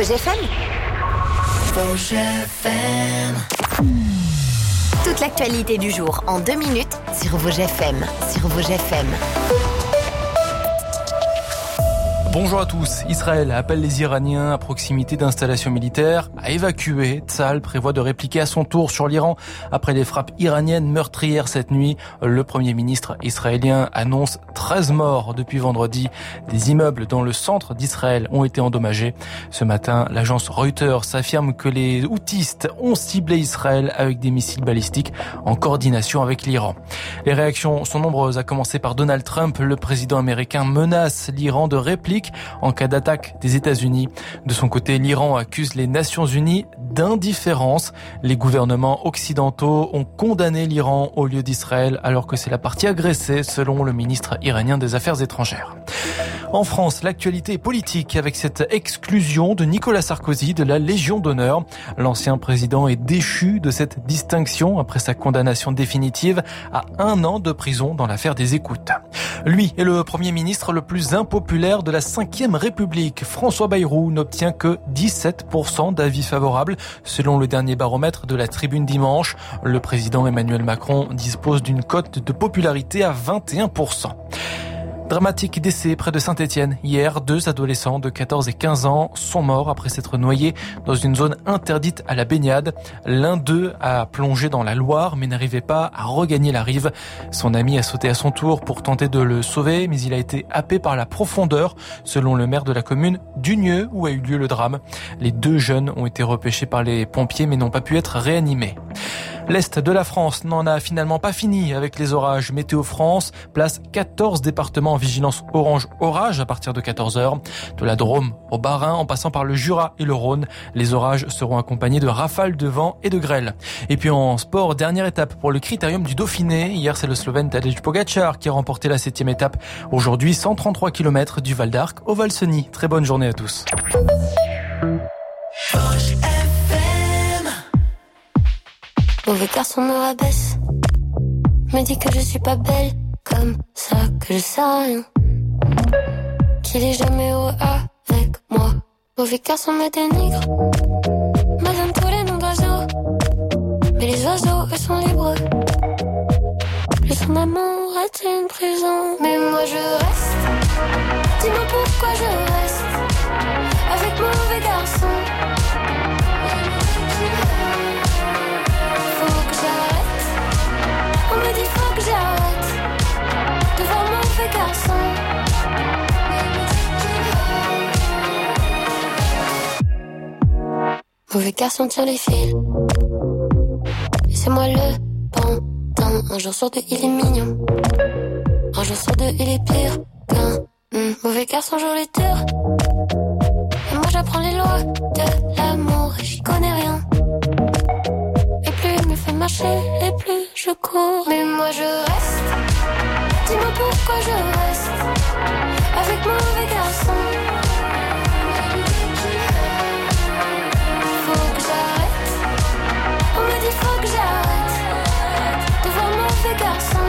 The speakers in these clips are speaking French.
Vosges FM. Vosges FM. Toute l'actualité du jour en 2 minutes sur Vosges FM. Sur Vosges FM. Bonjour à tous. Israël appelle les Iraniens à proximité d'installations militaires à évacuer. Tsahal prévoit de répliquer à son tour sur l'Iran après les frappes iraniennes meurtrières cette nuit. Le Premier ministre israélien annonce 13 morts depuis vendredi. Des immeubles dans le centre d'Israël ont été endommagés. Ce matin, l'agence Reuters affirme que les houthistes ont ciblé Israël avec des missiles balistiques en coordination avec l'Iran. Les réactions sont nombreuses, à commencer par Donald Trump. Le président américain menace l'Iran de réplique en cas d'attaque des États-Unis. De son côté, l'Iran accuse les Nations Unies d'indifférence. Les gouvernements occidentaux ont condamné l'Iran au lieu d'Israël, alors que c'est la partie agressée, selon le ministre iranien des Affaires étrangères. En France, l'actualité est politique avec cette exclusion de Nicolas Sarkozy de la Légion d'honneur. L'ancien président est déchu de cette distinction après sa condamnation définitive à 1 an de prison dans l'affaire des écoutes. Lui est le Premier ministre le plus impopulaire de la Ve République. François Bayrou n'obtient que 17% d'avis favorables selon le dernier baromètre de la Tribune dimanche. Le président Emmanuel Macron dispose d'une cote de popularité à 21%. Dramatique décès près de Saint-Étienne. Hier, 2 adolescents de 14 et 15 ans sont morts après s'être noyés dans une zone interdite à la baignade. L'un d'eux a plongé dans la Loire mais n'arrivait pas à regagner la rive. Son ami a sauté à son tour pour tenter de le sauver, mais il a été happé par la profondeur, selon le maire de la commune d'Unieux où a eu lieu le drame. Les 2 jeunes ont été repêchés par les pompiers mais n'ont pas pu être réanimés. L'Est de la France n'en a finalement pas fini avec les orages. Météo France place 14 départements en vigilance orange orage à partir de 14h. De la Drôme au Bas-Rhin en passant par le Jura et le Rhône. Les orages seront accompagnés de rafales de vent et de grêle. Et puis en sport, dernière étape pour le Critérium du Dauphiné. Hier, c'est le Slovène Tadej Pogačar qui a remporté la 7e étape. Aujourd'hui, 133 km du Val d'Arc au Valseny. Très bonne journée à tous. Mauvais garçon me rabaisse, me dit que je suis pas belle, comme ça que je sais rien, qu'il est jamais heureux avec moi. Mauvais garçon me dénigre, me donne tous les noms d'oiseaux, mais les oiseaux eux sont libres. Lui son amour est une prison, mais moi je reste. Dis-moi pourquoi je reste avec mauvais garçon. On me dit faut que j'arrête de voir mauvais garçon. Mauvais garçon tire les fils et c'est moi le pantin. Un jour sur 2 il est mignon, un jour sur 2 il est pire qu'un mauvais garçon joue les tours. Et moi j'apprends les lois de l'amour et j'y connais rien. Et plus il me fait marcher et plus je cours. Mais moi je reste. Dis-moi pourquoi je reste avec mauvais garçon. Faut que j'arrête. On me dit faut que j'arrête de voir mauvais garçon.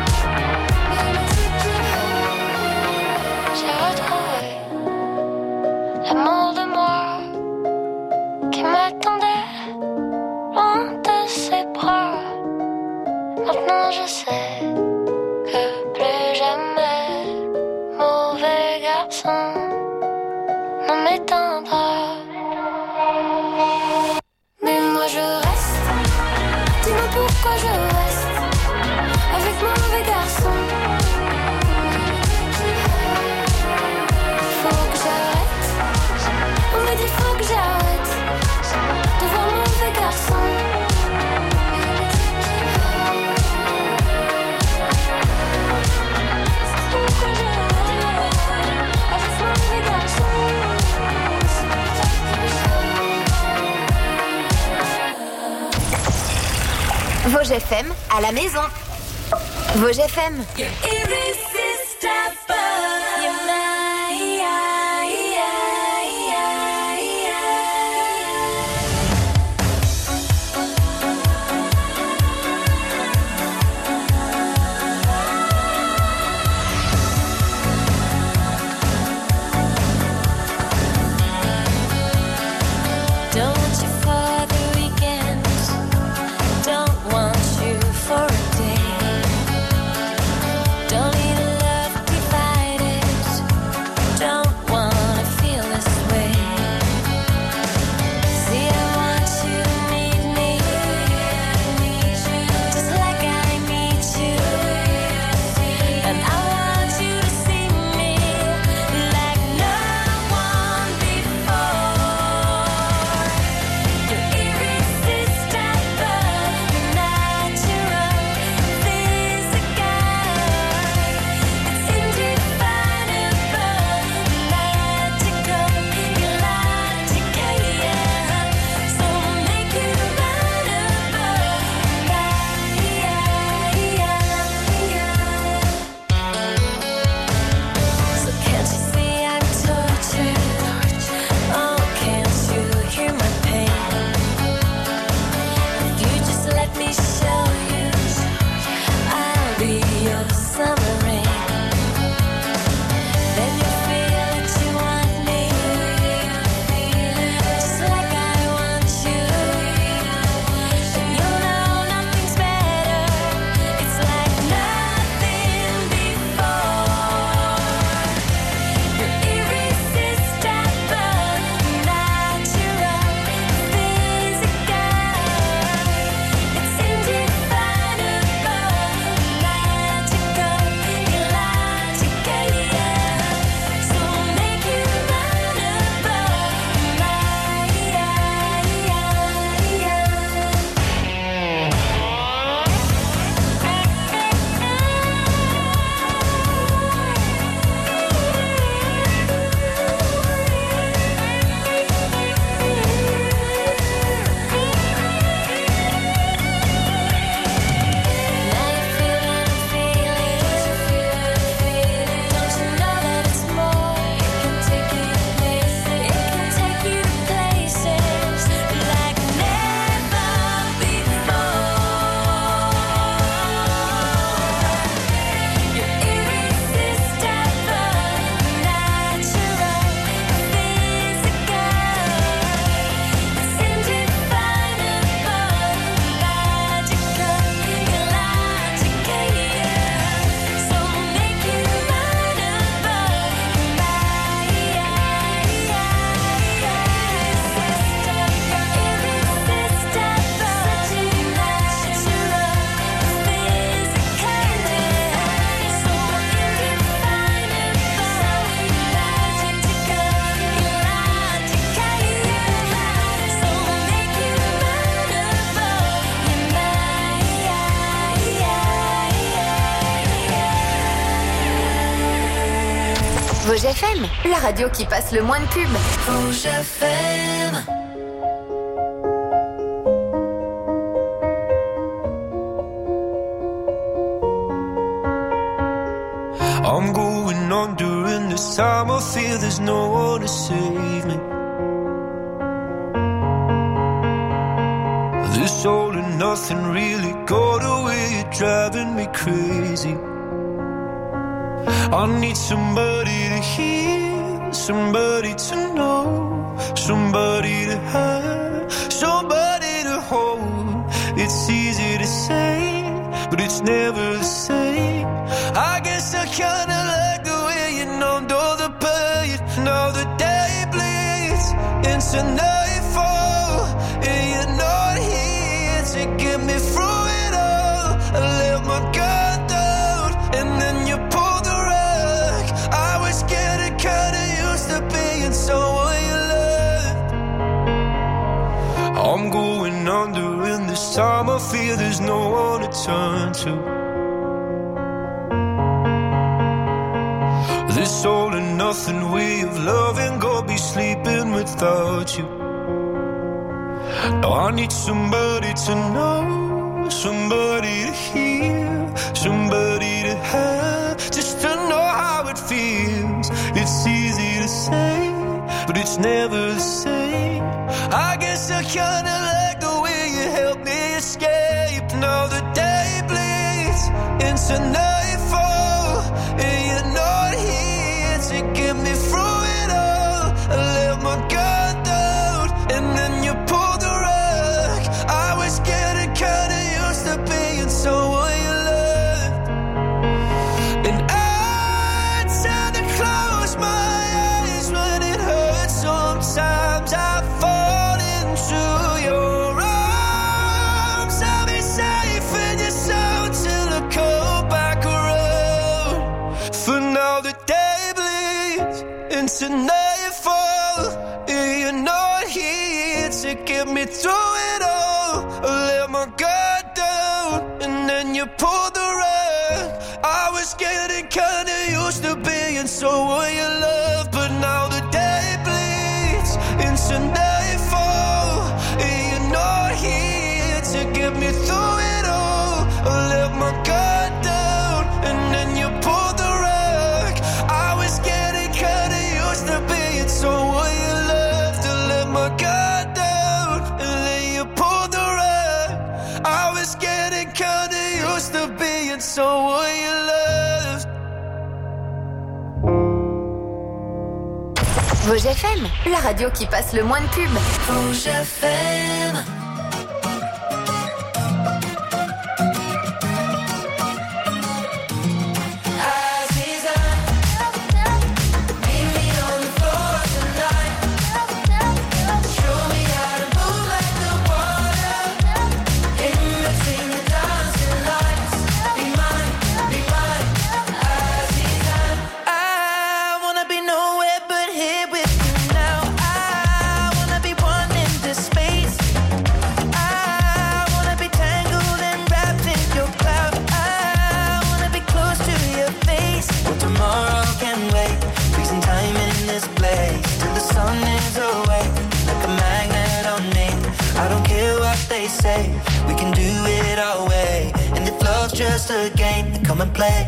J'ai retrouvé l'amour de moi qui m'attendait loin de ses bras. Maintenant je sais que plus jamais mauvais garçon ne m'éteindra. Mais moi je reste. Dis-moi pourquoi je reste avec mauvais garçon. Faut que j'arrête. On me dit faut que j'arrête de voir mauvais garçon. Vosges FM à la maison. Vosges FM. Rouge FM, la radio qui passe le moins de pubs. Rouge FM. I'm going on during this time. I feel there's no one to save me. This all and nothing really got away. You're driving me crazy. I need somebody to hear, somebody to know, somebody to have, somebody to hold. It's easy to say, but it's never the same. I guess I kinda like the way you numbed all the pain. Now the day bleeds into nightfall, and you're not here to get me through it all. I let my guard down, and then you pulled the rug. I was getting kinda used to being someone you loved. I'm going under in this time. I feel there's no one to turn to. This all and nothing way of loving, go be sleeping without you. Now I need somebody to know, somebody to hear, somebody to have, just to know how it feels. It's easy to say, but it's never the same. I guess I kinda like the way you help me escape. Now the day bleeds into nightfall, and you're not here to get me through it all. I let my guard down, and then you pulled the rug. I was getting kinda used to being someone you loved. And I tend to close my eyes when it hurts. Sometimes I fall into your arms. I'll be safe in your soul till I come back around. For now the day bleeds into nightfall, and you're not here to get me through it all. I let my guard down, and then you pulled the rug. I was getting kinda used to being someone you love, but now the day bleeds into nightfall, and you're not here to get me through it all. I let my guard down, and then you pulled the rug. I was getting kinda used to being someone you loved. To let my guard down, and then you pulled the rug. I was getting kinda used to being someone you loved. Rouge FM, la radio qui passe le moins de pubs. Rouge FM. We can do it our way, and if love's just a game, then come and play.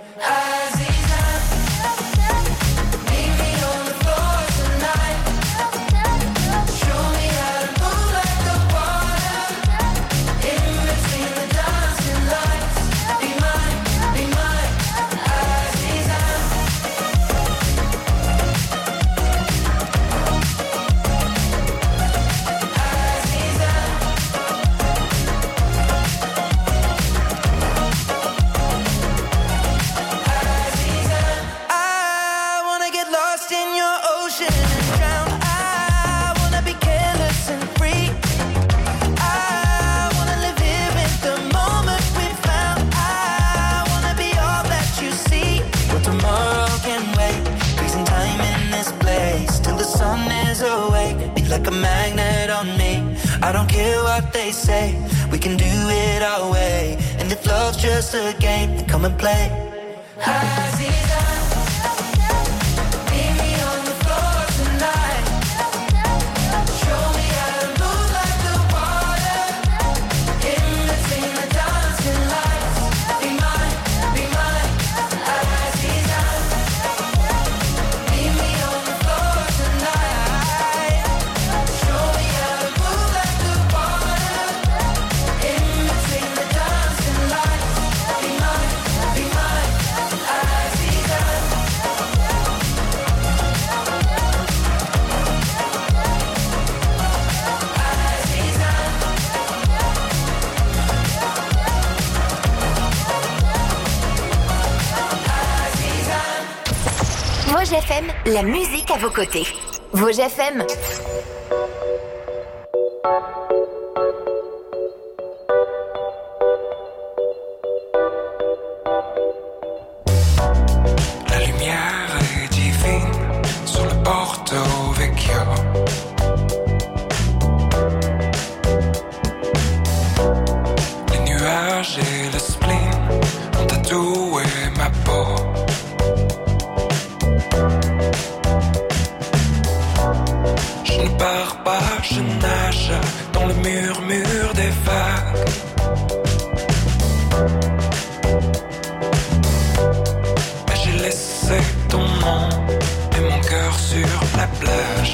Like a magnet on me. I don't care what they say, we can do it our way. And if love's just a game, then come and play. Aziza, FM, la musique à vos côtés. Vosges FM. La lumière est divine sur le Porto Vecchio. Les nuages et le spleen ont tatoué ma peau. Je ne pars pas, je nage dans le murmure des vagues. Mais j'ai laissé ton nom et mon cœur sur la plage.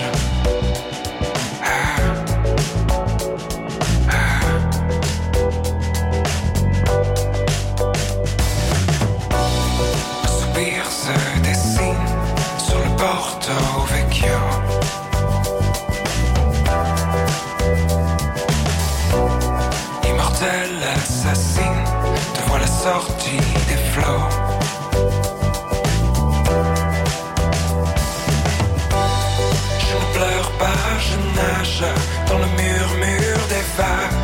Un soupir se dessine sur le Porto Vecchio. Immortel assassine, te voilà sortie des flots. Je ne pleure pas, je nage dans le murmure des vagues.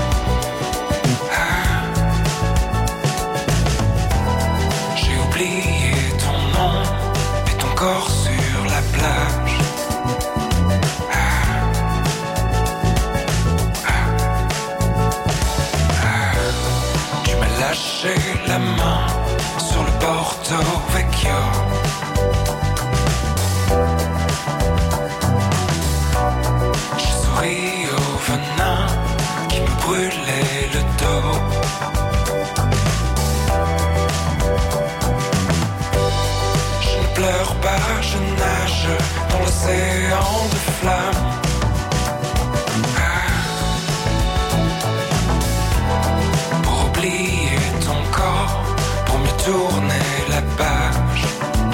J'ai oublié ton nom et ton corps sur la plage. Tu m'as lâché la main sur le Porto Vecchio. J'ai souri au venin qui me brûlait le dos. Je ne pleure pas, je nage dans l'océan de flammes. Pour oublier ton corps, pour mieux tourner la page.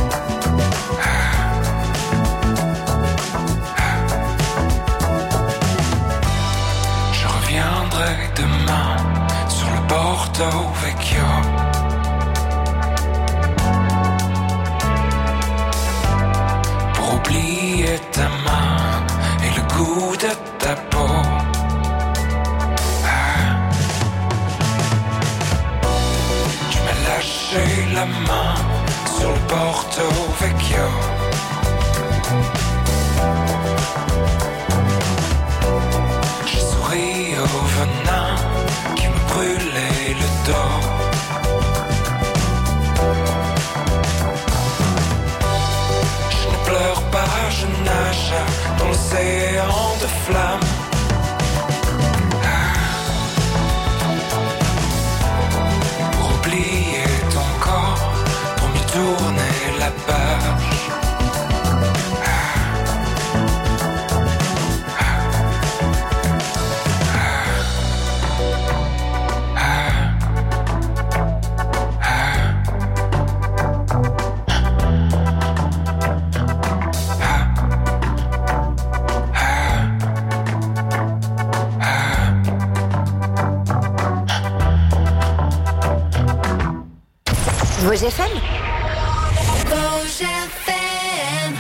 Je reviendrai demain sur le Porto Vecchio. Pour oublier ta main et le goût de ta peau. Tu m'as lâché la main sur le Porto Vecchio. J'ai souri au venin qui me brûlait le dos. Je ne pleure pas, je nage dans l'océan de flammes. Pour oublier ton corps, pour mieux tourner la page. Vosges FM. Vosges FM.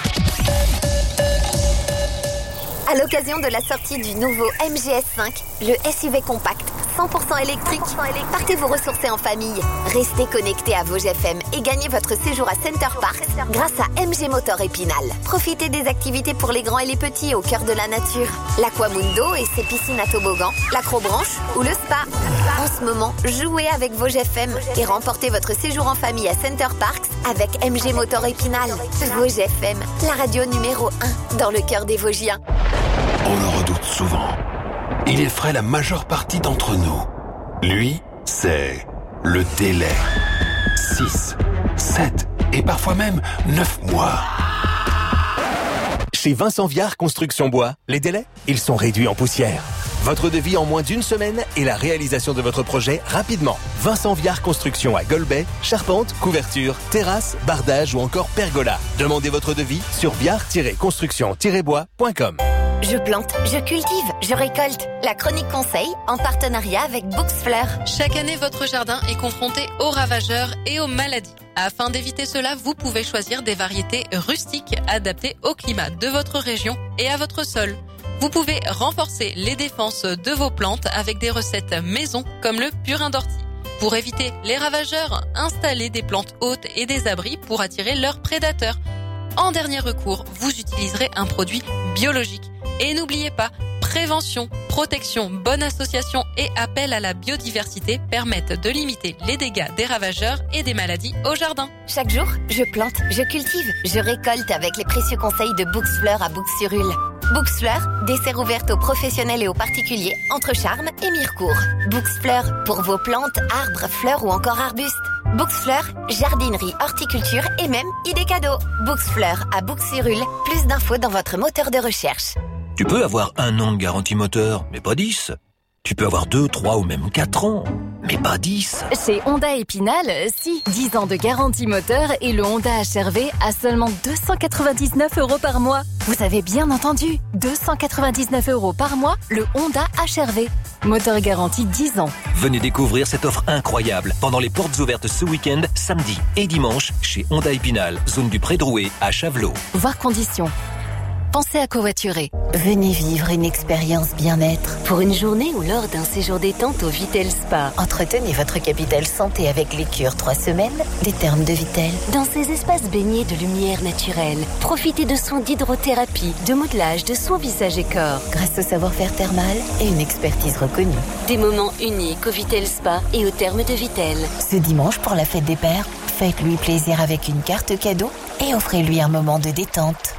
À l'occasion de la sortie du nouveau MGS5, le SUV compact 100% électrique, partez vous ressourcer en famille. Restez connectés à Vosges FM et gagnez votre séjour à Center Parks grâce à MG Motor Épinal. Profitez des activités pour les grands et les petits au cœur de la nature. L'Aquamundo et ses piscines à toboggan, l'acrobranche ou le spa. En ce moment, jouez avec Vosges FM et remportez votre séjour en famille à Center Parks avec MG Motor Épinal. Vosges FM, la radio numéro 1 dans le cœur des Vosgiens. On le redoute souvent. Il effraie la majeure partie d'entre nous. Lui, c'est le délai. 6, 7 et parfois même 9 mois. Chez Vincent Viard Construction Bois, les délais, ils sont réduits en poussière. Votre devis en moins d'une semaine et la réalisation de votre projet rapidement. Vincent Viard Construction à Golbet, charpente, couverture, terrasse, bardage ou encore pergola. Demandez votre devis sur viard-construction-bois.com. Je plante, je cultive, je récolte. La chronique conseil en partenariat avec Books Fleurs. Chaque année, votre jardin est confronté aux ravageurs et aux maladies. Afin d'éviter cela, vous pouvez choisir des variétés rustiques adaptées au climat de votre région et à votre sol. Vous pouvez renforcer les défenses de vos plantes avec des recettes maison comme le purin d'ortie. Pour éviter les ravageurs, installez des plantes hautes et des abris pour attirer leurs prédateurs. En dernier recours, vous utiliserez un produit biologique. Et n'oubliez pas, prévention, protection, bonne association et appel à la biodiversité permettent de limiter les dégâts des ravageurs et des maladies au jardin. Chaque jour, je plante, je cultive, je récolte avec les précieux conseils de Bouxfleur à Bouxsurul. Bouxfleur, dessert ouvert aux professionnels et aux particuliers entre Charmes et Mirecourt. Bouxfleur, pour vos plantes, arbres, fleurs ou encore arbustes. Bouxfleur, jardinerie, horticulture et même idées cadeaux. Bouxfleur à Bouxsurul, plus d'infos dans votre moteur de recherche. Tu peux avoir 1 an de garantie moteur, mais pas 10. Tu peux avoir 2, 3 ou même 4 ans, mais pas 10. Chez Honda Épinal, si. 10 ans de garantie moteur et le Honda HR-V à seulement 299 € par mois. Vous avez bien entendu, 299 € par mois, le Honda HR-V. Moteur garanti 10 ans. Venez découvrir cette offre incroyable pendant les portes ouvertes ce week-end, samedi et dimanche, chez Honda Épinal, zone du Pré-Drouet à Chavelot. Voir conditions. Pensez à covoiturer. Venez vivre une expérience bien-être pour une journée ou lors d'un séjour détente au Vitel Spa. Entretenez votre capital santé avec les cures 3 semaines des Thermes de Vitel. Dans ces espaces baignés de lumière naturelle, profitez de soins d'hydrothérapie, de modelage, de soins visage et corps, grâce au savoir-faire thermal et une expertise reconnue. Des moments uniques au Vitel Spa et aux Thermes de Vitel. Ce dimanche, pour la fête des pères, faites-lui plaisir avec une carte cadeau et offrez-lui un moment de détente.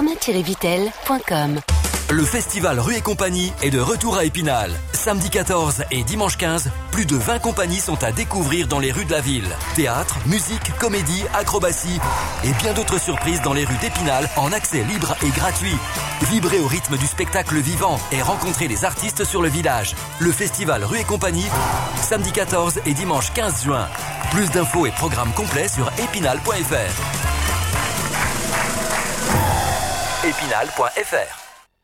Thermes-vitel.com. Le festival Rue et Compagnie est de retour à Épinal. Samedi 14 et dimanche 15, plus de 20 compagnies sont à découvrir dans les rues de la ville. Théâtre, musique, comédie, acrobatie et bien d'autres surprises dans les rues d'Épinal en accès libre et gratuit. Vibrez au rythme du spectacle vivant et rencontrez les artistes sur le village. Le festival Rue et Compagnie, samedi 14 et dimanche 15 juin. Plus d'infos et programmes complets sur épinal.fr. épinal.fr.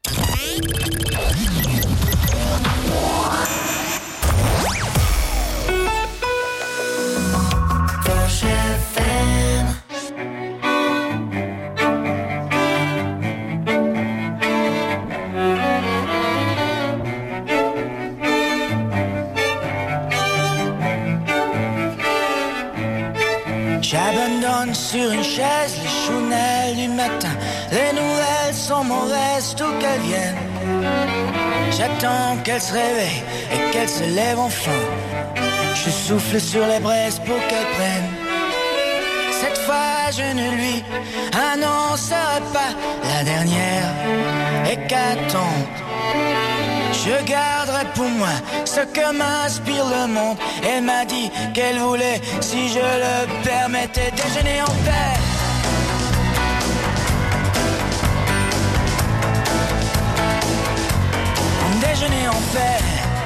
J'abandonne sur une chaise les chounelles du matin. Les nouvelles sont mauvaises, tout qu'elles viennent. J'attends qu'elle se réveille et qu'elle se lève enfin. Je souffle sur les braises pour qu'elle prenne. Cette fois je ne lui annoncerai pas la dernière hécatombe. Je garderai pour moi ce que m'inspire le monde. Elle m'a dit qu'elle voulait, si je le permettais, déjeuner en paix. Déjeuner en paix.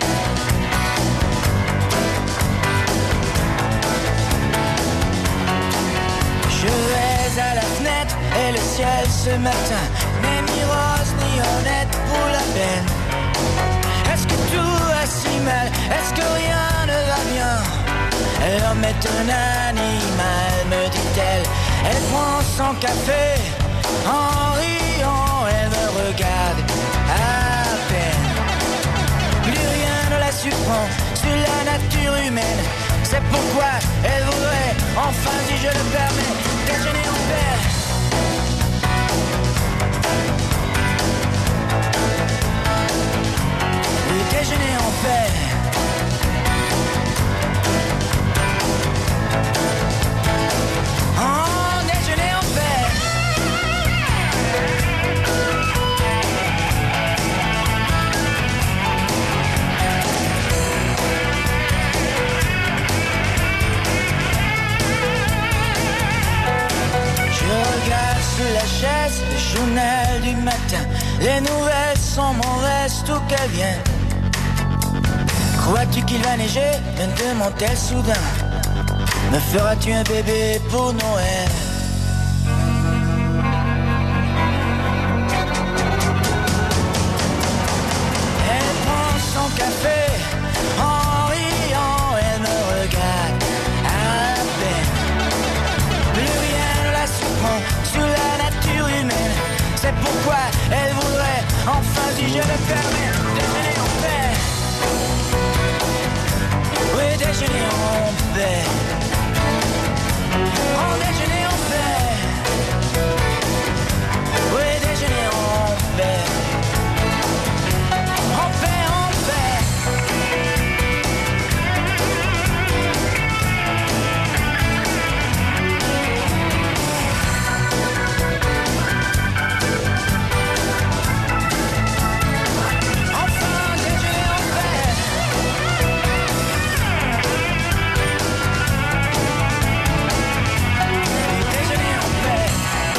Je vais à la fenêtre et le ciel ce matin n'est ni rose ni honnête pour la peine. Est-ce que tout va si mal? Est-ce que rien ne va bien? L'homme est un animal, me dit-elle. Elle prend son café en riant, elle me regarde à peine. Plus rien ne la surprend sur la nature humaine. C'est pourquoi elle voudrait, enfin si je le permets, déjeuner en paix. Le déjeuner en paix. En déjeuner en paix. Je regarde sous la chaise le journal du matin. Les nouvelles sont mauvaises, tout qu'elles viennent. Crois-tu qu'il va neiger? Me demande-t-elle soudain. Me feras-tu un bébé pour Noël? Elle prend son café en riant, elle me regarde à peine. fermé, déjeuner en paix. Oui, déjeuner en paix. En déjeuner en paix. Oui, déjeuner en paix. En paix, en paix. Enfin, déjeuner en paix. Déjeuner en paix.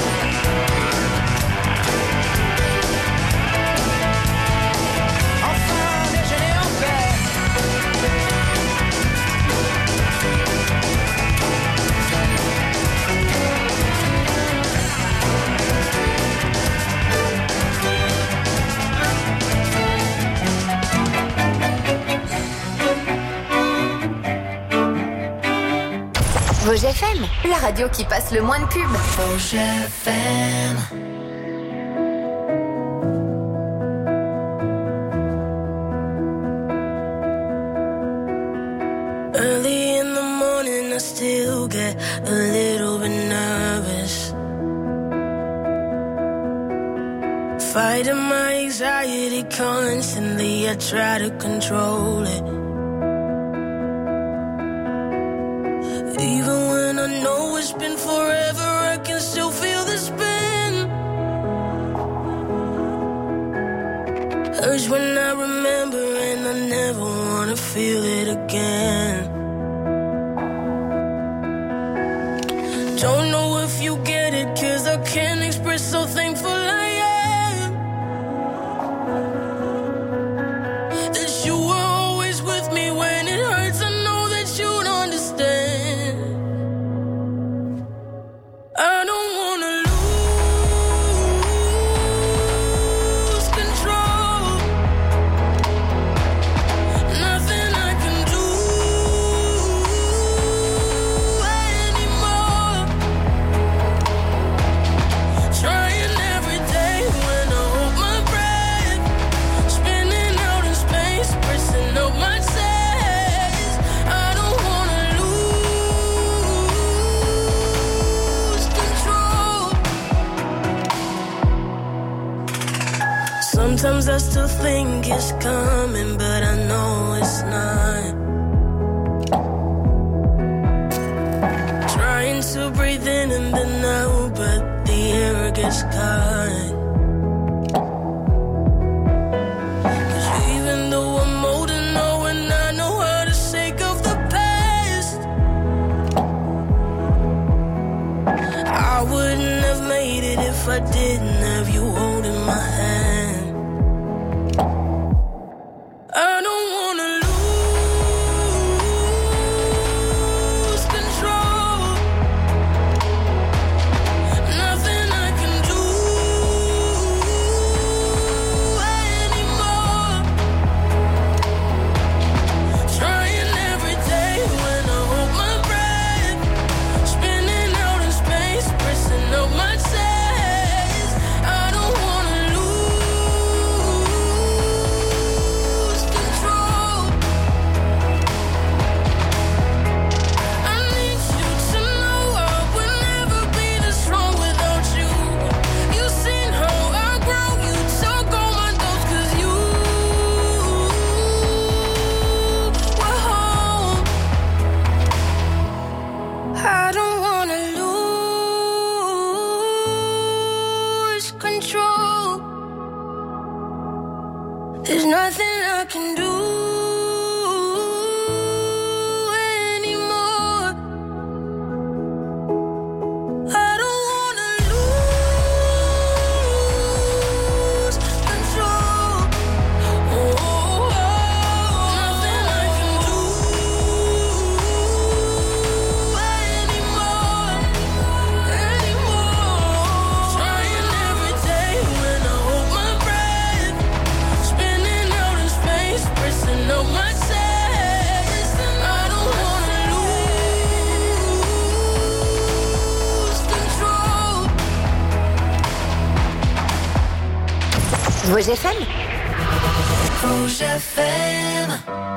Enfin, déjeuner en paix. Vosges FM, la radio qui passe le moins de pub. Vosges FM. Early in the morning, I still get a little bit nervous. Fighting my anxiety constantly, I try to control it. Even when I know it's been forever, I can still feel the spin. Urge when I remember, and I never wanna feel it again. Don't know if you get it, 'cause I can't express how thankful I am that you were always with me when it hurts. I know that you'd understand. I don't wanna lose control. Nothing I can do anymore. Trying every day when I hold my breath, spinning out in space, pressing up my chest. I don't wanna lose control. Sometimes I still think it's coming, but I know it's not. Trying to breathe in and then out, but the air gets caught. 'Cause even though I'm old and know and I know how to shake off the past, I wouldn't have made it if I didn't have you holding my hand. I don't wanna lose control. Nothing I can do anymore. Trying every day when I hold my breath, spinning out in space, pressing up my chest. I don't wanna lose control. I need you to know I would never be this strong without you. You've seen how I grow, you took all my thoughts 'cause you were home. I don't wanna lose control. There's nothing I can do anymore. I don't wanna lose control. Nothing I can do anymore. Trying every day when I hold my breath, spinning out in space, pressing up my chest. I don't wanna lose control. Vosges FM, Rouge FM.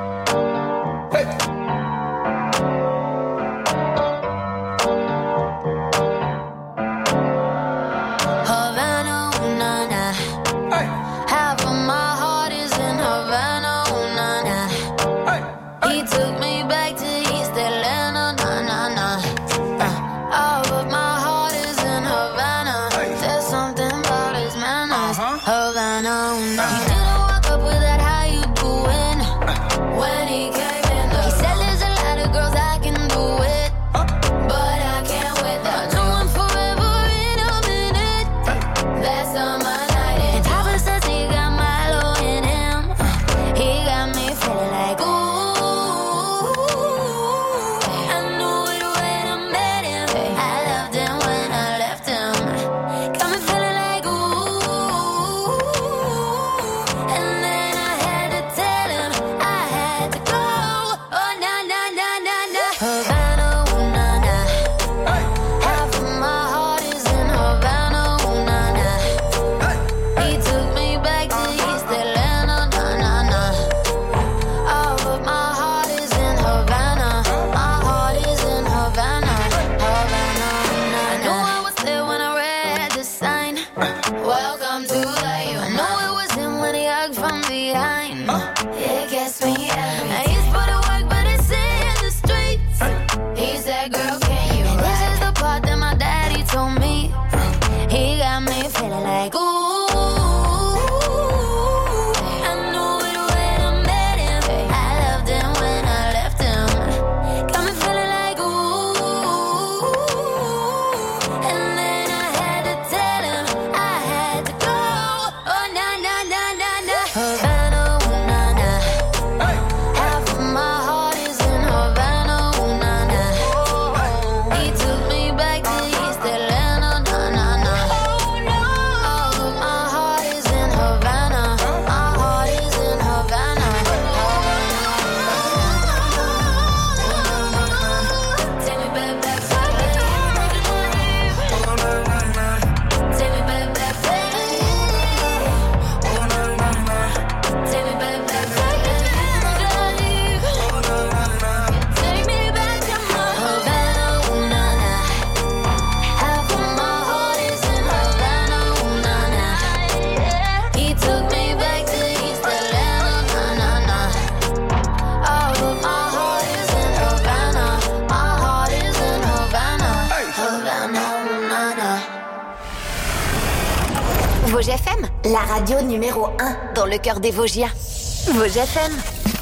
Havana, ooh, na, na. Half of my heart is in Havana, ooh, na, na. He took me back to East Atlanta, na, na, na. All of my heart is in Havana. There's something about his manners. Havana, ooh, na. He didn't walk up with that how you doing when he came in. He said there's a lot of girls I can do it, but I can't with that. No one forever in a minute. That's on my night. And Papa says he got Milo in him. He got me feeling like ooh. I knew it when I met him. I loved him when I left him. Got me feeling like ooh. And then I had to tell him I had to go. Oh na na na na na. Havana, ooh na na. Half of my heart is in Havana, ooh na na. He took me back to East Atlanta, na na na. All of my heart is in Havana. My heart is in Havana, Havana, ooh na na. I knew I was there when I read the sign. Welcome to life. I know it was him when he hugged from behind. It gets me every time. He's put to work, but it's in the streets. He said, girl, can you ride? And this is the part that my daddy told me. He got me feeling like ooh. I knew it when I met him. I loved him when I left him. Got me feeling like ooh. And then I had to tell him I had to go. Oh na na na na na. Havana, ooh na na. Half of my heart is in Havana, ooh na na. He took me back to East Atlanta, na na na. All of my heart is in Havana. My heart is in Havana. Take me back, back, back. Take me back, back, back. Take me back, back, back. Take me back to my Havana, ooh na na. Half of my heart is in Havana, ooh na na. He took me back to East Atlanta, na na na. All of my heart is in Havana. My heart is in Havana, Havana, ooh na na. Vosges FM, la radio numéro 1 dans le cœur des Vosgiens. Vosges FM.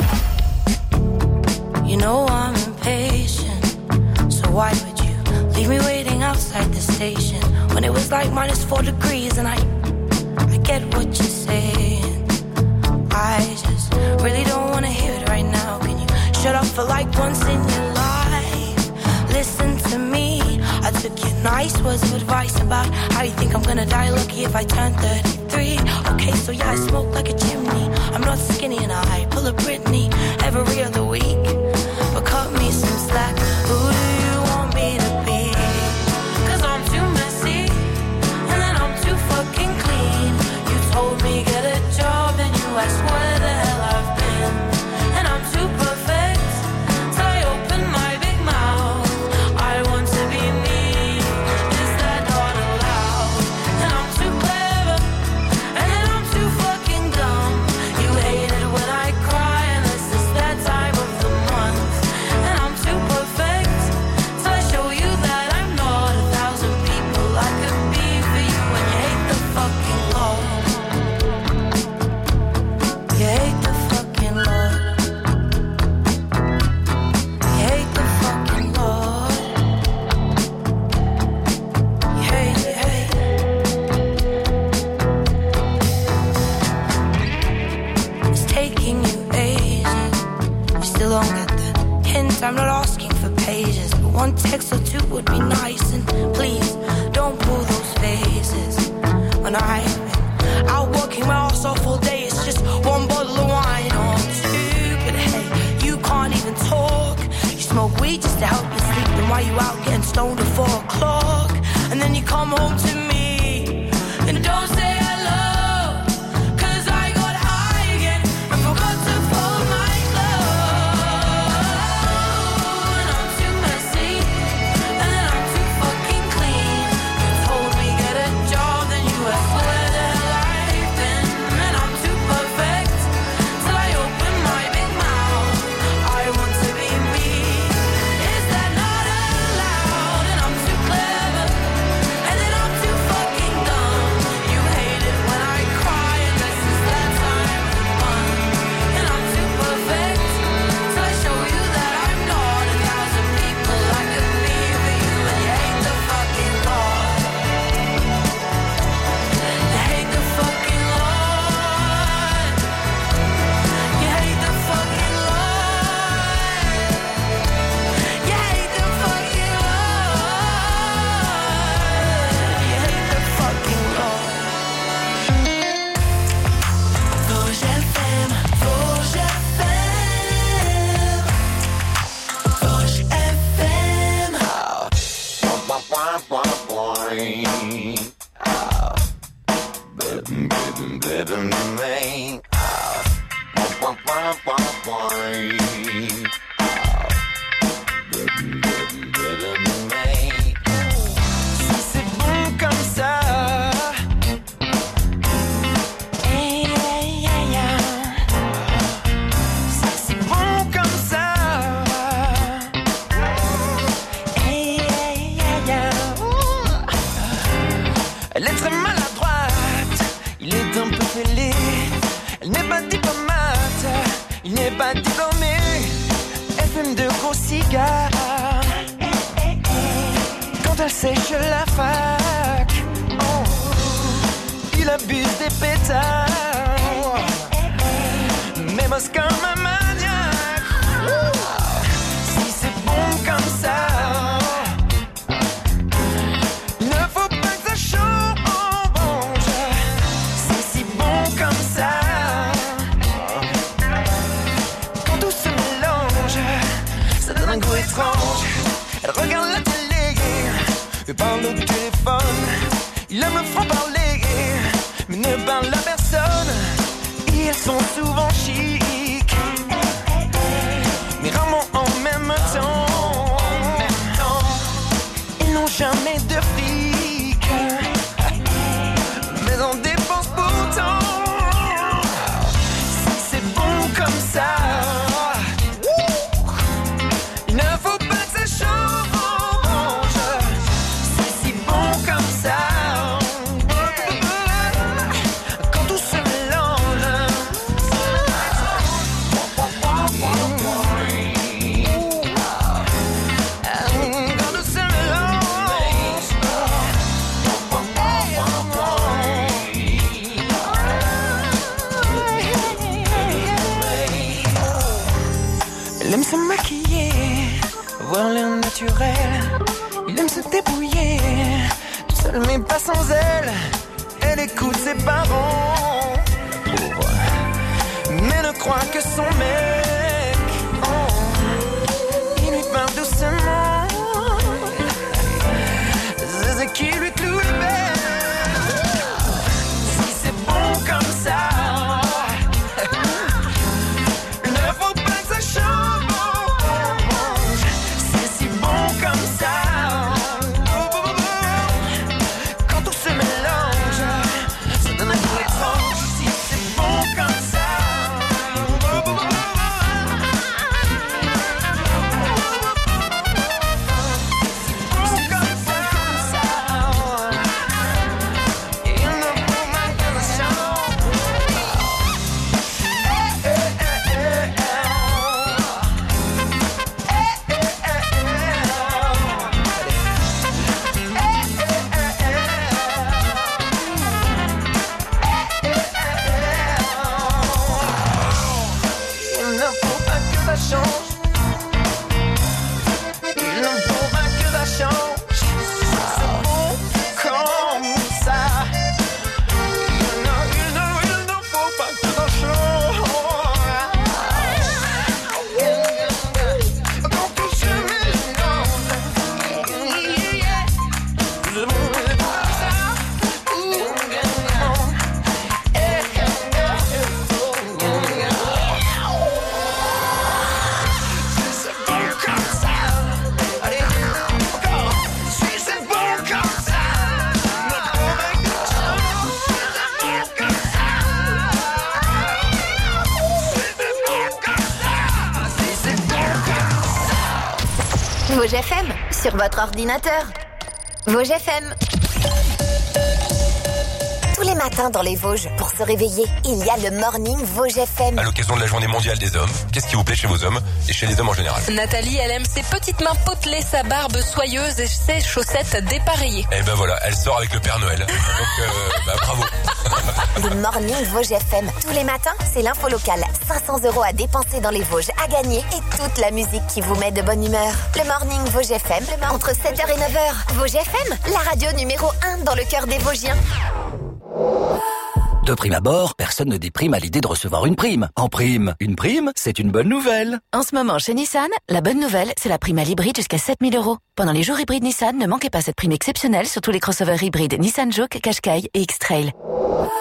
You know I'm impatient, so why would you leave me waiting outside the station when it was like -4 degrees? And I get what you're saying. I just really don't want to hear it right now. Can you shut up for like once in your life? Listen to me. I took your nice words of advice about how you think I'm gonna die lucky if I turn 33. Okay, so yeah, I smoke like a chimney. I'm not skinny and I pull a Britney every other week. But cut me some slack. Who do you want me to be? 'Cause I'm too messy and then I'm too fucking clean. You told me get a job and you asked where the hell I've been. And I'm too perfect, so I open my big mouth. I want to be me, is that not allowed? And I'm too clever, and then I'm too fucking dumb. You hate it when I cry, unless it's that time of the month. And I'm too perfect, so I show you that I'm not 1,000 people I could be for you. And you hate the fucking Lord. You hate the fucking Lord. You hate the fucking Lord. You hate it, hate it. It's taking you ages. You still don't get the hint. I'm not asking for pages, but one text or two would be nice. And please don't pull those faces. When I've been out working my ass off all day, it's just one bottle of wine or two. But hey, you can't even talk. You smoke weed just to help you sleep. Then why you out getting stoned at 4 o'clock? And then you come home to me and don't say hello. 'Cause I got high again. And c'est bon comme ça. C'est bon comme ça. Elle est très maladroite, il est un peu fêlé. Elle n'est pas diplomate, il n'est pas diplômé. Elle fume de gros cigares quand elle sèche la fac. Oh. Il abuse des pétards, mais bosse comme un maniaque. Si c'est bon comme ça, il ne faut pas que ça change. C'est si bon comme ça. Quand tout se mélange, ça donne un goût étrange. Elle regarde la télé, elle parle au téléphone. Il aime le franc-parler, mais ne parle à personne. Ils sont souvent chics, mais rarement en même temps. Ils n'ont jamais de fric, mais en dépensent pourtant. Si c'est bon comme ça, il ne faut pas que ça change. C'est si bon comme ça. Quand tout se mélange, quand tout se elle aime se maquiller, voir l'air naturel. Il aime se débrouiller, tout seul mais pas sans elle. Elle écoute ses parents, mais ne croit que son mec. Oh, il lui parle doucement, c'est qui lui cloue les belles. Si c'est bon comme ça, il ne faut pas que ça change. C'est si bon comme ça. Quand tout se mélange, ça donne un goût étrange. Si c'est bon comme ça. Vosges FM, sur votre ordinateur. Vosges FM. Tous les matins dans les Vosges, pour se réveiller, il y a le Morning Vosges FM. À l'occasion de la journée mondiale des hommes, qu'est-ce qui vous plaît chez vos hommes et chez les hommes en général? Nathalie, elle aime ses petites mains potelées, sa barbe soyeuse et ses chaussettes dépareillées. Et ben voilà, elle sort avec le Père Noël. Donc bravo. Le Morning Vosges FM. Tous les matins, c'est l'info locale. 500 € à dépenser dans les Vosges, à gagner et toute la musique qui vous met de bonne humeur. Le Morning Vosges FM, entre 7h et 9h. Vosges FM, la radio numéro 1 dans le cœur des Vosgiens. De prime abord, personne ne déprime à l'idée de recevoir une prime. En prime, une prime, c'est une bonne nouvelle. En ce moment, chez Nissan, la bonne nouvelle, c'est la prime à l'hybride jusqu'à 7 000 €. Pendant les jours hybrides Nissan, ne manquez pas cette prime exceptionnelle sur tous les crossovers hybrides Nissan Juke, Qashqai et X-Trail.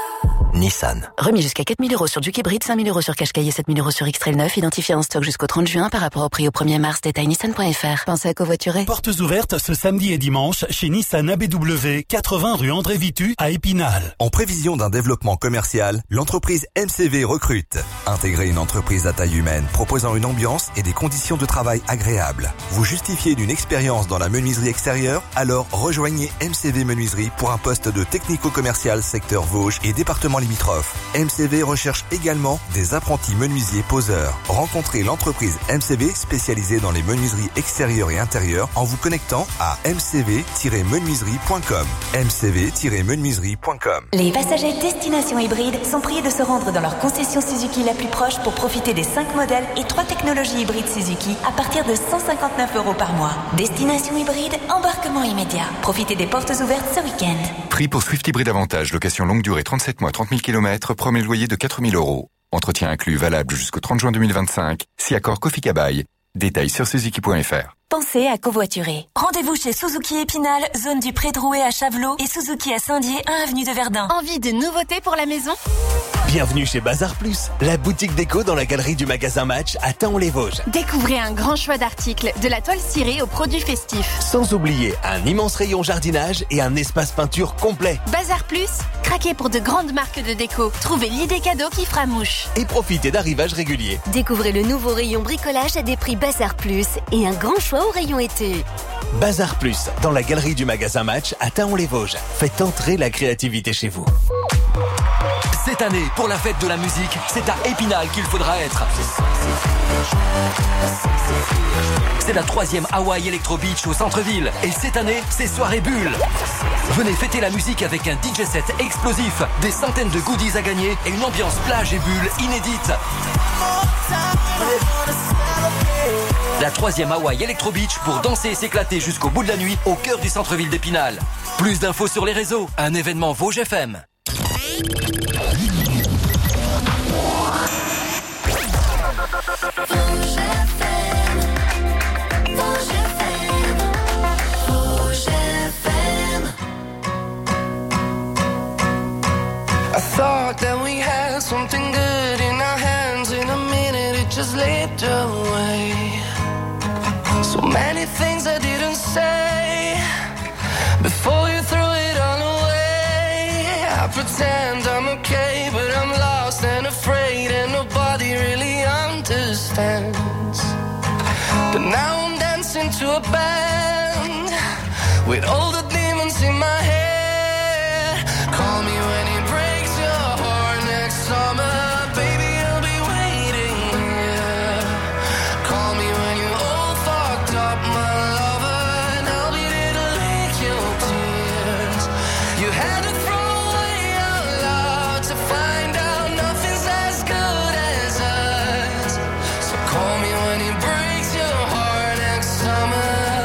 Nissan. Remis jusqu'à 4 000 € sur Duke Hybride, 5 000 € sur Qashqai et 7 000 € sur X-Trail 9, identifié en stock jusqu'au 30 juin par rapport au prix au 1er mars. Détail nissan.fr. Pensez à covoiturer. Portes ouvertes ce samedi et dimanche chez Nissan ABW, 80 rue André Vitu à Épinal. En prévision d'un développement commercial, l'entreprise MCV recrute. Intégrez une entreprise à taille humaine proposant une ambiance et des conditions de travail agréables. Vous justifiez d'une expérience dans la menuiserie extérieure? Alors rejoignez MCV Menuiserie pour un poste de technico-commercial secteur Vosges et département limitrophe. MCV recherche également des apprentis menuisiers poseurs. Rencontrez l'entreprise MCV spécialisée dans les menuiseries extérieures et intérieures en vous connectant à mcv-menuiserie.com. mcv-menuiserie.com. Les passagers Destination Hybride sont priés de se rendre dans leur concession Suzuki la plus proche pour profiter des 5 modèles et 3 technologies hybrides Suzuki à partir de 159 € par mois. Destination Hybride, embarquement immédiat. Profitez des portes ouvertes ce week-end. Prix pour Swift Hybride Avantage, location longue durée 37 mois, 30 000 km, premier loyer de 4 000 €. Entretien inclus valable jusqu'au 30 juin 2025. Si accord Kofi Kabaï. Détails sur suzuki.fr. Pensez à covoiturer. Rendez-vous chez Suzuki Épinal, zone du Pré-Drouet à Chavelot et Suzuki à Saint-Dié, 1 avenue de Verdun. Envie de nouveautés pour la maison? Bienvenue chez Bazar Plus, la boutique déco dans la galerie du magasin Match à Thaon-les-Vosges. Découvrez un grand choix d'articles, de la toile cirée aux produits festifs. Sans oublier un immense rayon jardinage et un espace peinture complet. Bazar Plus, craquez pour de grandes marques de déco. Trouvez l'idée cadeau qui fera mouche. Et profitez d'arrivages réguliers. Découvrez le nouveau rayon bricolage à des prix Bazar Plus et un grand choix au rayon été. Bazar Plus, dans la galerie du magasin Match à Thaon-les-Vosges. Faites entrer la créativité chez vous. Cette année, pour la fête de la musique, c'est à Épinal qu'il faudra être. C'est la 3e Hawaii Electro Beach au centre-ville. Et cette année, c'est soirée bulle. Venez fêter la musique avec un DJ set explosif, des centaines de goodies à gagner et une ambiance plage et bulle inédite. La 3e Hawaii Electro Beach pour danser et s'éclater jusqu'au bout de la nuit au cœur du centre-ville d'Épinal. Plus d'infos sur les réseaux, un événement Vosges FM. I thought that we had something good in our hands. In a minute it just slipped away. So many things I didn't say before you threw it all away. I pretend I'm okay, but I'm lost and afraid, and nobody really understands. But now I'm dancing to a band with all the demons in my head. Call me when it breaks your heart next summer. Baby, I'll be waiting here. Call me when you're all fucked up, my lover, and I'll be there to lick your tears. You had to throw away our love to find out nothing's as good as us. So call me when it breaks your heart next summer.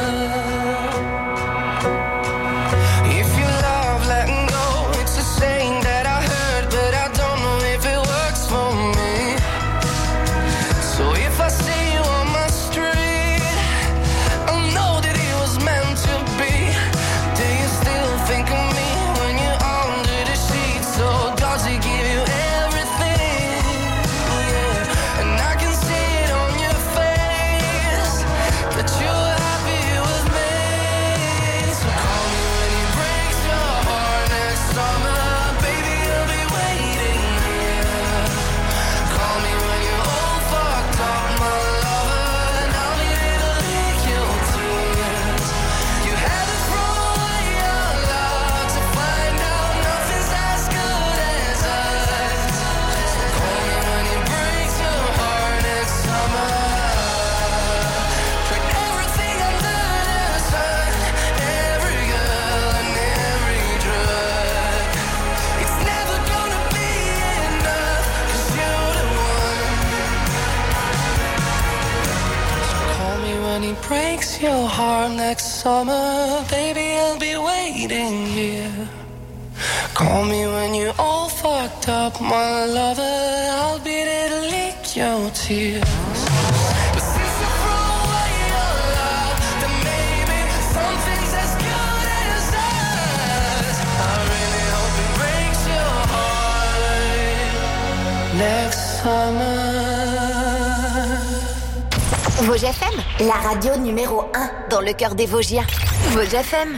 If you love letting go, it's a saying that I heard, but I don't know if it works for me. So if I see you on my street, I know that it was meant to be. Do you still think of me when you're under the sheets? So does he give you everything? Yeah, and I can see it on your face that you're happy with me. So call me when he breaks your heart next summer. Baby, I'll be waiting here. Call me when you're all fucked up, my lover, and I'll be there to lick your tears. You had to throw away your love to find out nothing's as good as us. So call me when he breaks your heart next summer. Tried everything under the sun, every girl and every drug. It's never gonna be enough, 'cause you're the one. So call me when he breaks your heart next summer. Baby, I'll be waiting here. Call me when you're all fucked up, my lover. I'll be there to lick your tears. But since you threw away your love, then maybe something's as good as us. I really hope it breaks your heart Vosges FM, la radio numéro 1 dans le cœur des Vosgiens. Vosges FM.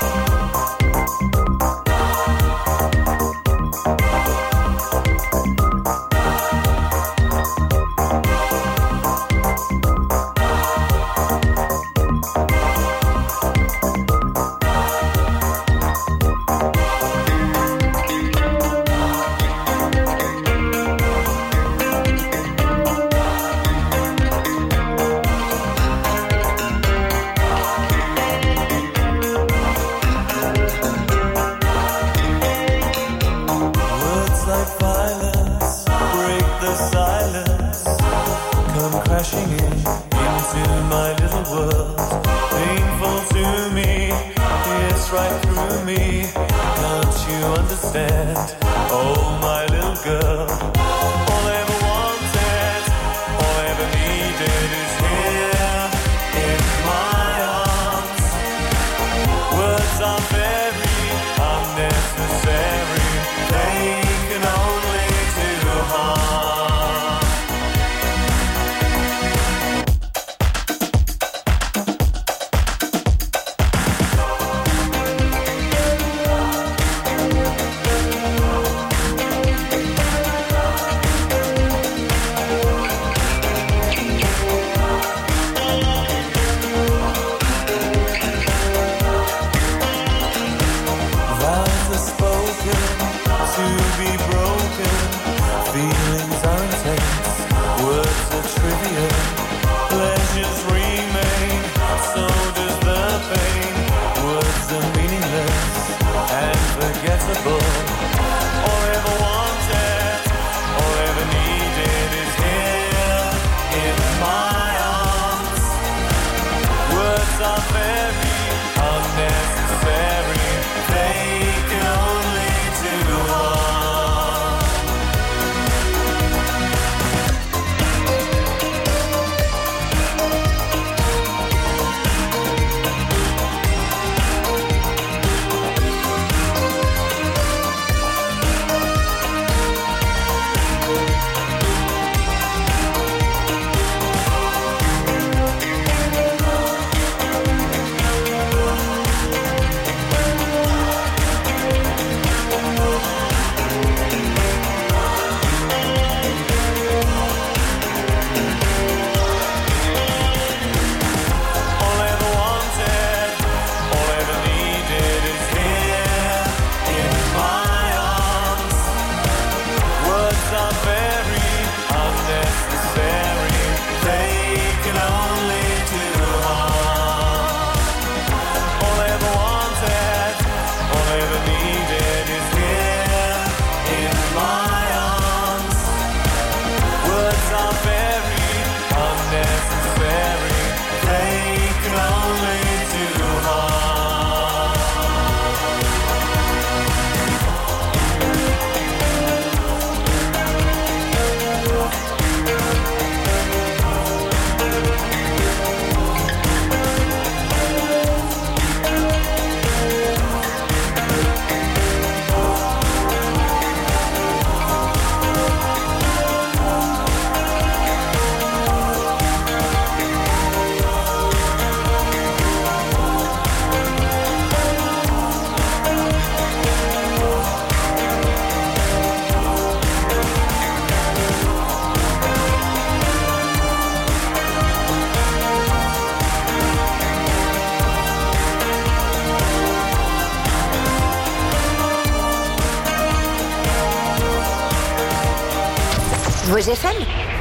Vosges FM.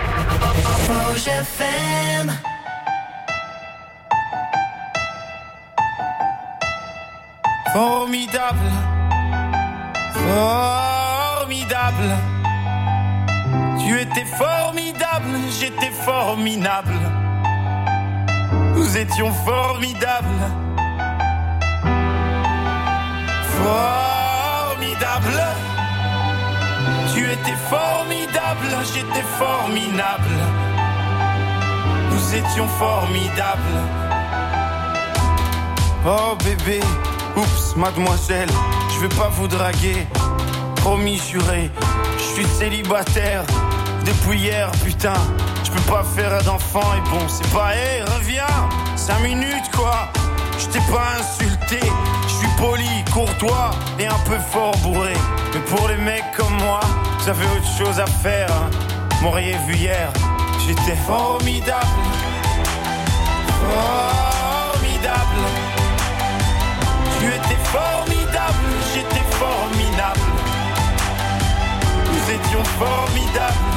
Vosges FM. Formidable, formidable. Tu étais formidable, j'étais formidable. Nous étions formidables. Formidable. Tu étais formidable, j'étais formidable. Nous étions formidables. Oh bébé, oups, mademoiselle, je vais pas vous draguer. Promis, juré, je suis célibataire depuis hier, putain. Je peux pas faire d'enfant et bon, c'est pas, hey, reviens, 5 minutes quoi. Je t'ai pas insulté, je suis poli, courtois et un peu fort bourré. Mais pour les mecs comme moi, vous avez autre chose à faire, hein. M'auriez vu hier, j'étais formidable. Formidable. Tu étais formidable, j'étais formidable. Nous étions formidables.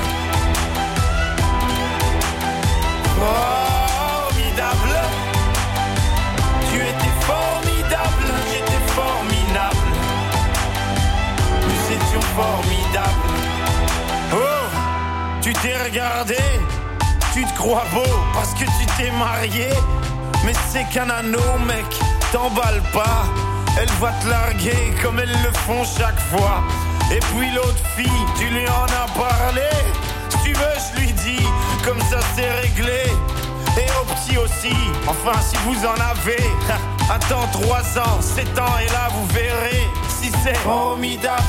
Formidable. Tu étais formidable, j'étais formidable. Nous étions formidables. Oh, tu t'es regardé, tu te crois beau parce que tu t'es marié. Mais c'est qu'un anneau, mec, t'emballe pas. Elle va te larguer comme elles le font chaque fois. Et puis l'autre fille, tu lui en as parlé. Si tu veux, je lui dis, comme ça c'est réglé. Et au petit aussi, enfin si vous en avez. Attends 3 ans, 7 ans et là vous verrez si c'est formidable.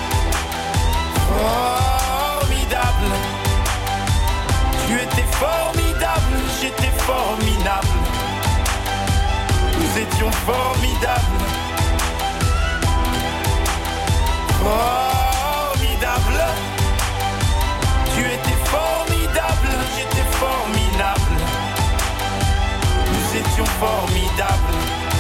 Formidable. Tu étais formidable, j'étais formidable. Nous étions formidables. Formidable. Tu étais formidable, j'étais formidable. Nous étions formidables.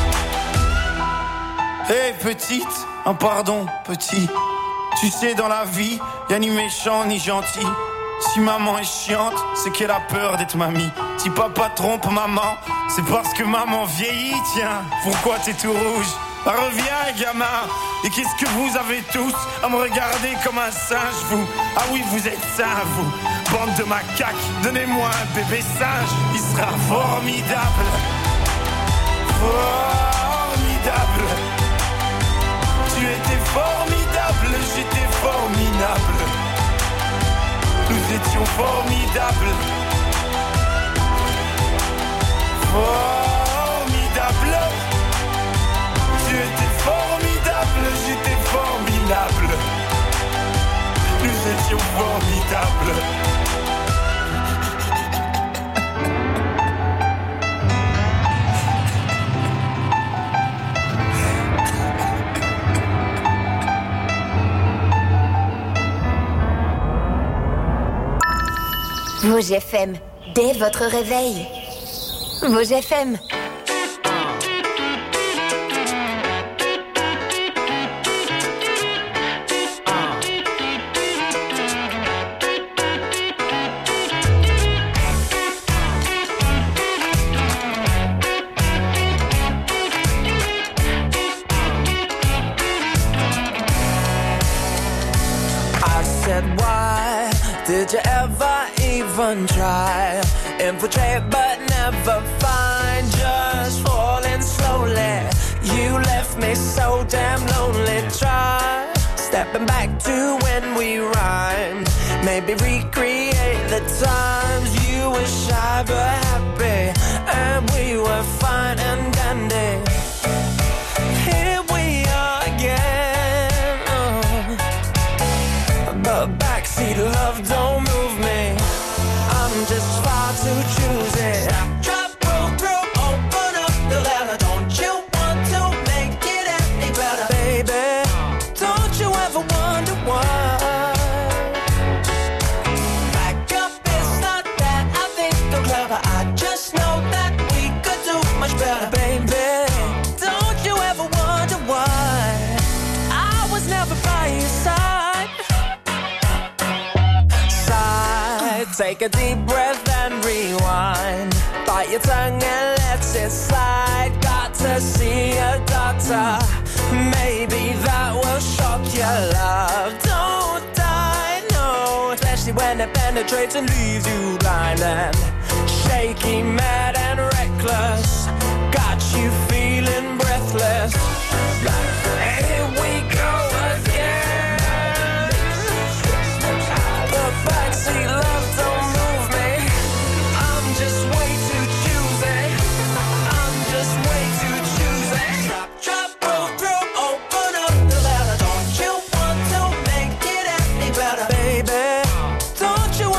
Hey petite, un pardon petit. Tu sais dans la vie, y'a ni méchant ni gentil. Si maman est chiante, c'est qu'elle a peur d'être mamie. Si papa trompe maman, c'est parce que maman vieillit. Tiens, pourquoi t'es tout rouge? Reviens gamin. Et qu'est-ce que vous avez tous à me regarder comme un singe, vous? Ah oui, vous êtes sains, vous. Bande de macaques, donnez-moi un bébé singe. Il sera formidable. Formidable. Tu étais formidable, j'étais formidable. Nous étions formidables. Formidable. Tu étais formidable, j'étais formidable. Nous étions formidables. Vosges FM, dès votre réveil. Vosges FM. Did you ever even try? Infiltrate but never find. Just falling slowly. You left me so damn lonely. Try stepping back to when we rhymed. Maybe recreate the times you were shy but happy, and we were fine and dandy. Here we are again. But backseat love don't move me. I'm just far too choosy. Drop, roll through, open up the letter. Don't you want to make it any better? Baby, don't you ever wonder why? Back up, it's not that I think I'm clever. I just know that we could do much better. Baby, don't you ever wonder why I was never by your side? Take a deep breath and rewind. Bite your tongue and let it slide. Got to see a doctor. Maybe that will shock your love. Don't die, no. Especially when it penetrates and leaves you blind and shaky, mad and reckless. Got you feeling breathless. Here we go again. The backseat love don't move me. I'm just way too choosy. I'm just way too choosy. Drop, roll through, open up the letter. Don't you want to make it any better? Baby, don't you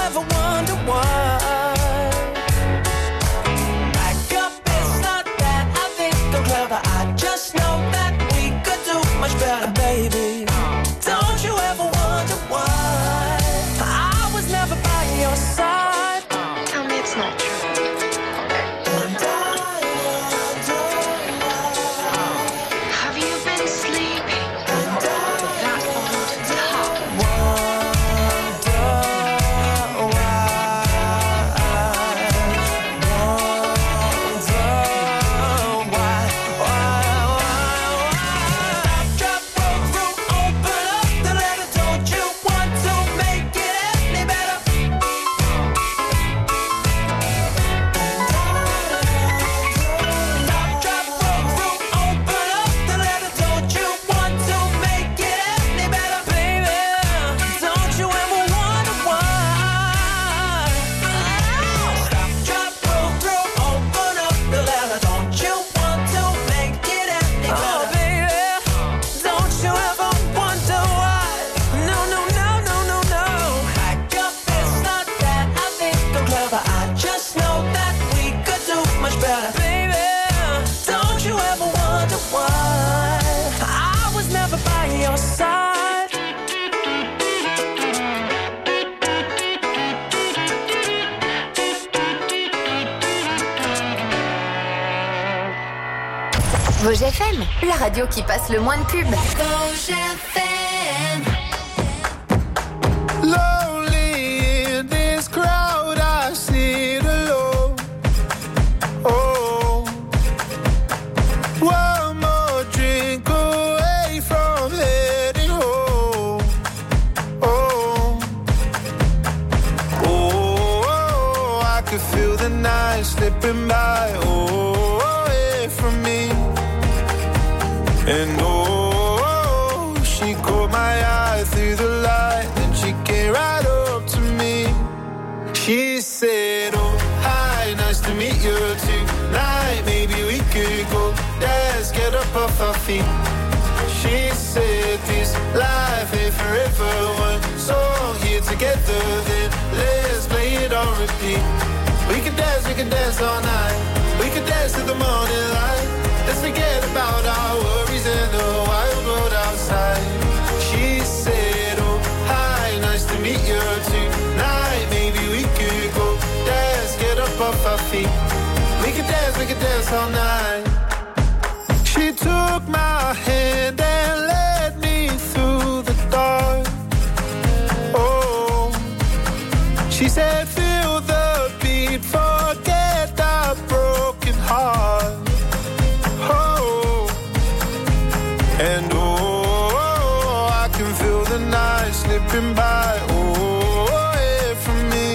Vosges FM, la radio qui passe le moins de pubs. Vosges FM. Lonely in this crowd, I sit alone. Oh, one more drink away from heading home. Oh, oh, I could feel the night slipping by. Oh, away from me. And oh, she caught my eye through the light. Then she came right up to me. She said, oh, hi, nice to meet you tonight. Maybe we could go dance, get up off our feet. She said, this life ain't forever. One song here together, then let's play it on repeat. We can dance all night. We can dance to the morning light. Let's forget about our worries and the wild world outside. She said, oh, hi, nice to meet you tonight. Maybe we could go dance, get up off our feet. We could dance all night. She took my hand and led me through the dark. Oh, she said, feel the beat, forget that broken heart. And oh, I can feel the night slipping by, oh, away from me.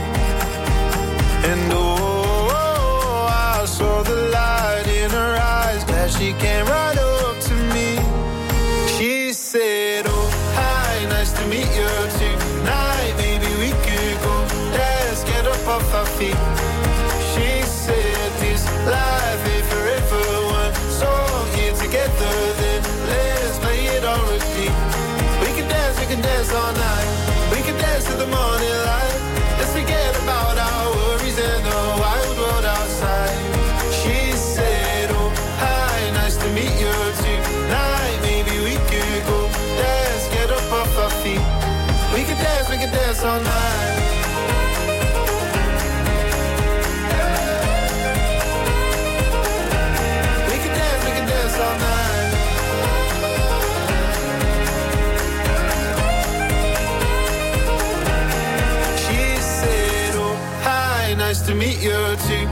And oh, I saw the light in her eyes, glad she came right up to me. She said, oh, hi, nice to meet you tonight. Maybe we could go dance, get up off our feet. She said, this life ain't forever. One song here together, then let's play it on repeat. We can dance all night. We can dance to the morning light. Let's forget about our worries and the wild world outside. She said, oh, hi, nice to meet you tonight. Maybe we could go dance, get up off our feet. We can dance all night.